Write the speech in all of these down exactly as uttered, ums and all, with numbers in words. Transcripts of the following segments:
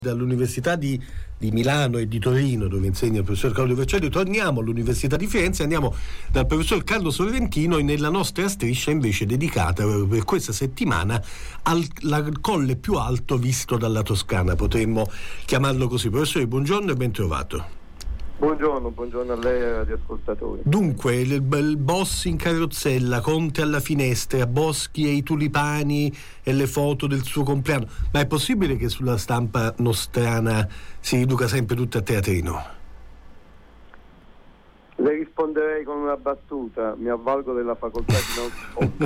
Dall'Università di, di Milano e di Torino, dove insegna il professor Claudio Vercelli, torniamo all'Università di Firenze, andiamo dal professor Carlo Sorrentino e nella nostra striscia invece dedicata per questa settimana al la colle più alto visto dalla Toscana, potremmo chiamarlo così. Professore, buongiorno e ben trovato. Buongiorno, buongiorno a lei e ai radioascoltatori. Dunque, il, il boss in carrozzella, Conte alla finestra, Boschi e i tulipani e le foto del suo compleanno. Ma è possibile che sulla stampa nostrana si riduca sempre tutto a teatrino? Le risponderei con una battuta, mi avvalgo della facoltà di non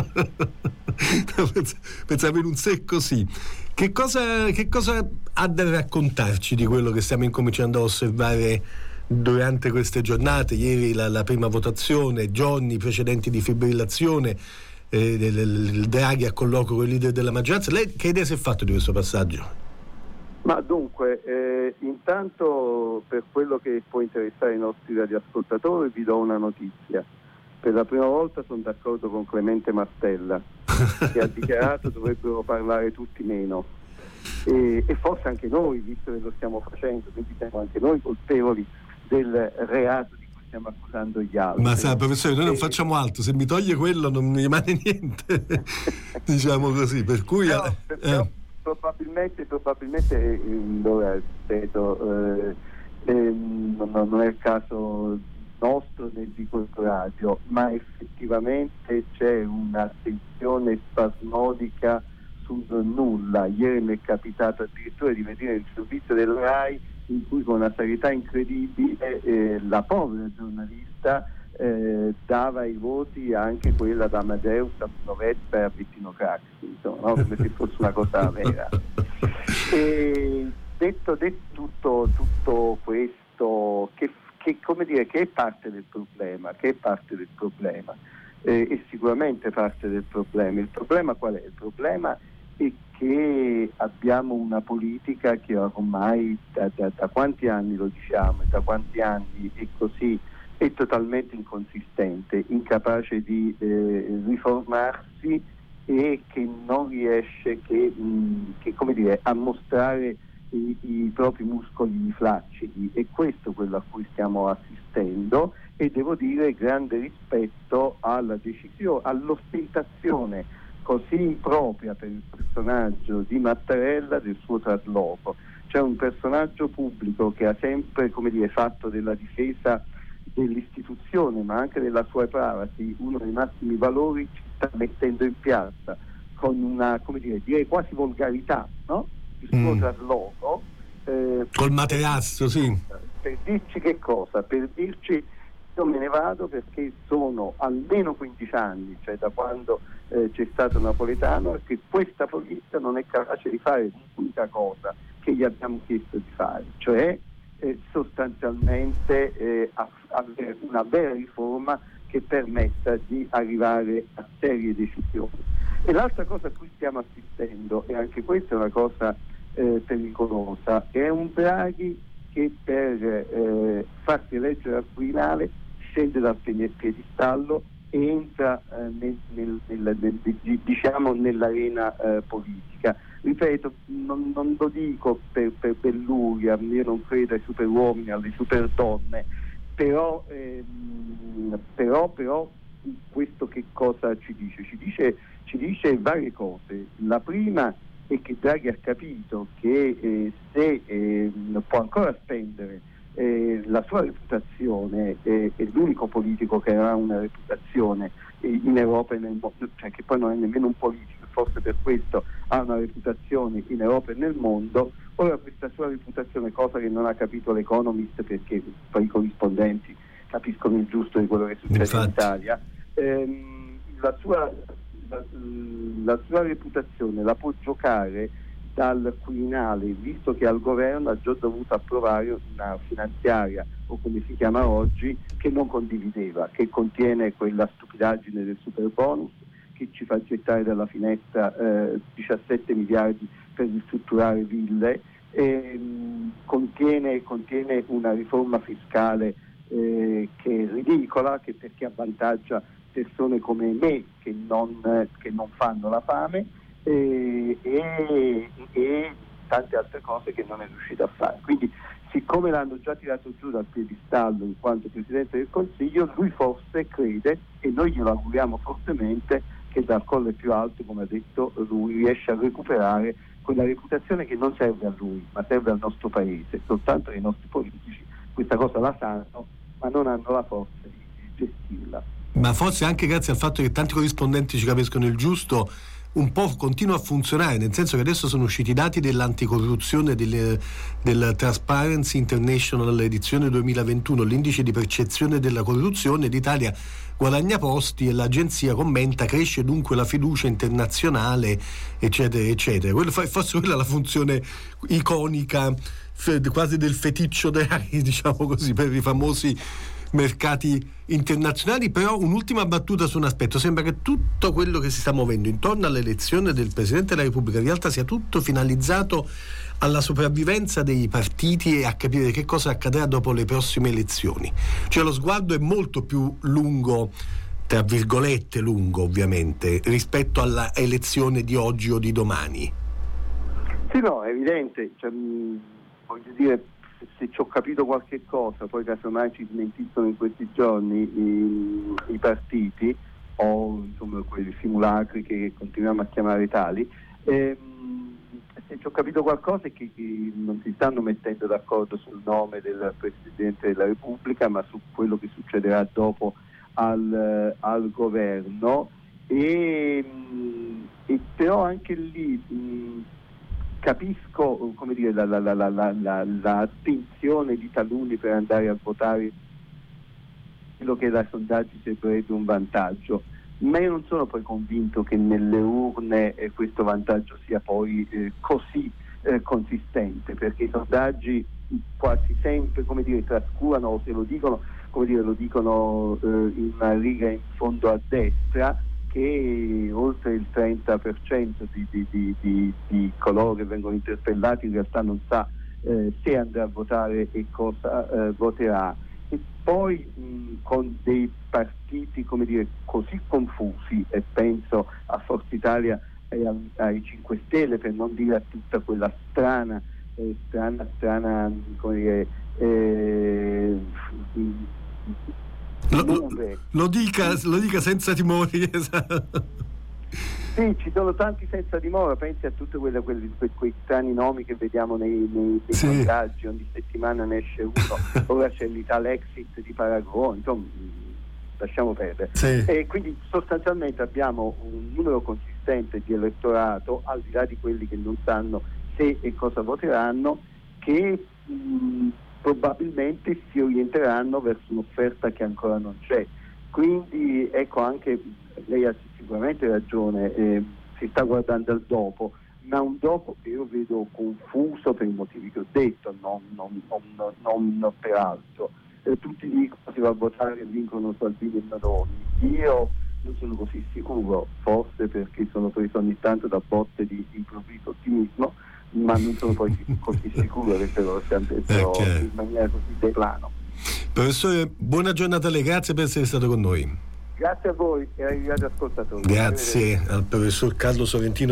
rispondere. Pensavo in un secco sì. Che cosa, che cosa ha da raccontarci di quello che stiamo incominciando a osservare durante queste giornate? Ieri la, la prima votazione, giorni precedenti di fibrillazione, eh, del, il Draghi a colloquio con il leader della maggioranza. Lei che idea si è fatto di questo passaggio? Ma dunque, eh, intanto per quello che può interessare i nostri radioascoltatori vi do una notizia. Per la prima volta sono d'accordo con Clemente Mastella, che ha dichiarato che dovrebbero parlare tutti meno. E, e forse anche noi, visto che lo stiamo facendo, quindi siamo anche noi colpevoli del reato di cui stiamo accusando gli altri. Ma sa, professore, noi non facciamo altro, se mi toglie quello non mi rimane niente, diciamo così, per cui... No, eh. però, probabilmente, probabilmente allora, ripeto, eh, eh, non, non è il caso nostro né di questo radio, ma effettivamente c'è un'attenzione spasmodica sul nulla. Ieri mi è capitato addirittura di vedere il servizio del Rai in cui con una serietà incredibile eh, la povera giornalista eh, dava i voti anche quella da Amadeus a Bruno Vespa e a Bettino Craxi, insomma, no? Come se fosse una cosa vera. E detto, detto tutto, tutto questo che che come dire che è parte del problema, che è parte del problema eh, è sicuramente parte del problema. Il problema qual è? Il problema è che abbiamo una politica che ormai da, da, da quanti anni lo diciamo, da quanti anni è così, è totalmente inconsistente, incapace di eh, riformarsi e che non riesce che, mh, che come dire a mostrare I, i propri muscoli flaccidi. E questo è quello a cui stiamo assistendo, e devo dire grande rispetto alla decisione, all'ostentazione così propria per il personaggio di Mattarella del suo trasloco. C'è un personaggio pubblico che ha sempre come dire fatto della difesa dell'istituzione ma anche della sua privacy uno dei massimi valori, ci sta mettendo in piazza con una come dire direi quasi volgarità, no? Il suo mm. trasloco eh, col materasso, sì, per dirci che cosa? Per dirci io me ne vado perché sono almeno quindici anni, cioè da quando eh, c'è stato Napoletano, e che questa politica non è capace di fare l'unica cosa che gli abbiamo chiesto di fare, cioè eh, sostanzialmente eh, avere una vera riforma che permetta di arrivare a serie decisioni. E l'altra cosa a cui stiamo assistendo, e anche questa è una cosa eh, pericolosa, è un Draghi che per eh, farsi eleggere al Quirinale scende dal piedistallo e entra eh, nel, nel, nel, nel, diciamo nell'arena eh, politica. Ripeto, non, non lo dico per, per belluria, io non credo ai superuomini, alle superdonne, però, ehm, però, però questo che cosa ci dice? Ci dice, ci dice varie cose. La prima è che Draghi ha capito che eh, se eh, può ancora spendere eh, la sua reputazione, eh, è l'unico politico che ha una reputazione eh, in Europa e nel mondo, cioè che poi non è nemmeno un politico, forse per questo ha una reputazione in Europa e nel mondo. Ora questa sua reputazione, cosa che non ha capito l'Economist, perché poi i corrispondenti capiscono il giusto di quello che succede Infatti. in Italia, ehm, la sua La, la sua reputazione la può giocare dal Quirinale, visto che al governo ha già dovuto approvare una finanziaria, o come si chiama oggi, che non condivideva, che contiene quella stupidaggine del super bonus che ci fa gettare dalla finestra eh, diciassette miliardi per ristrutturare ville, e, mh, contiene, contiene una riforma fiscale eh, che è ridicola, che perché avvantaggia persone come me che non, che non fanno la fame, eh, e, e tante altre cose che non è riuscito a fare. Quindi, siccome l'hanno già tirato giù dal piedistallo in quanto Presidente del Consiglio, lui forse crede, e noi glielo auguriamo fortemente, che dal colle più alto, come ha detto lui, riesce a recuperare quella reputazione che non serve a lui, ma serve al nostro paese. Soltanto i nostri politici questa cosa la sanno, ma non hanno la forza di gestirla. Ma forse anche grazie al fatto che tanti corrispondenti ci capiscono il giusto, un po' continua a funzionare, nel senso che adesso sono usciti i dati dell'anticorruzione del, del Transparency International edizione duemilaventuno, l'indice di percezione della corruzione, l'Italia guadagna posti e l'agenzia commenta: cresce dunque la fiducia internazionale, eccetera eccetera. Quello, forse quella è la funzione iconica quasi del feticcio Draghi, diciamo così, per i famosi mercati internazionali. Però un'ultima battuta su un aspetto: sembra che tutto quello che si sta muovendo intorno all'elezione del Presidente della Repubblica in realtà sia tutto finalizzato alla sopravvivenza dei partiti e a capire che cosa accadrà dopo le prossime elezioni. Cioè lo sguardo è molto più lungo, tra virgolette lungo ovviamente, rispetto alla elezione di oggi o di domani. Sì, no, è evidente, cioè, mh, voglio dire, se ci ho capito qualche cosa, poi casomai ci smentiscono in questi giorni i, i partiti o insomma quei simulacri che continuiamo a chiamare tali, ehm, se ci ho capito qualcosa è che, che non si stanno mettendo d'accordo sul nome del Presidente della Repubblica, ma su quello che succederà dopo al, al governo, e, e però anche lì mh, capisco, come dire, la, la, la, la, la, la, l'attenzione di taluni per andare a votare quello che dai sondaggi sembrerebbe un vantaggio, ma io non sono poi convinto che nelle urne eh, questo vantaggio sia poi eh, così eh, consistente, perché i sondaggi quasi sempre, come dire, trascurano, o se lo dicono, come dire, lo dicono eh, in una riga in fondo a destra, che oltre il trenta per cento di, di, di, di, di coloro che vengono interpellati in realtà non sa eh, se andrà a votare e cosa eh, voterà. E poi mh, con dei partiti, come dire, così confusi, e penso a Forza Italia e a, ai cinque Stelle, per non dire a tutta quella strana eh, strana strana come dire eh, Lo, lo, lo, dica, lo dica senza timori. Sì, ci sono tanti senza dimora, pensi a tutti quei, quei, quei strani nomi che vediamo nei, nei, nei sì. sondaggi, ogni settimana ne esce uno, ora c'è l'Italexit di Paragon, insomma lasciamo perdere. Sì. E quindi sostanzialmente abbiamo un numero consistente di elettorato, al di là di quelli che non sanno se e cosa voteranno, che mh, probabilmente si orienteranno verso un'offerta che ancora non c'è. Quindi ecco, anche lei ha sicuramente ragione, eh, si sta guardando al dopo, ma un dopo che io vedo confuso per i motivi che ho detto, non, non, non, non, non per altro. Eh, tutti dicono si va a votare e vincono Salvini e Meloni. Io non sono così sicuro, forse perché sono preso ogni tanto da botte di improvviso ottimismo, ma non sono poi così sicuro che se lo siano detto okay. in maniera così de plano. Professore, buona giornata a lei, grazie per essere stato con noi. Grazie a voi e ai radioascoltatori. Grazie al professor Carlo Sorrentino.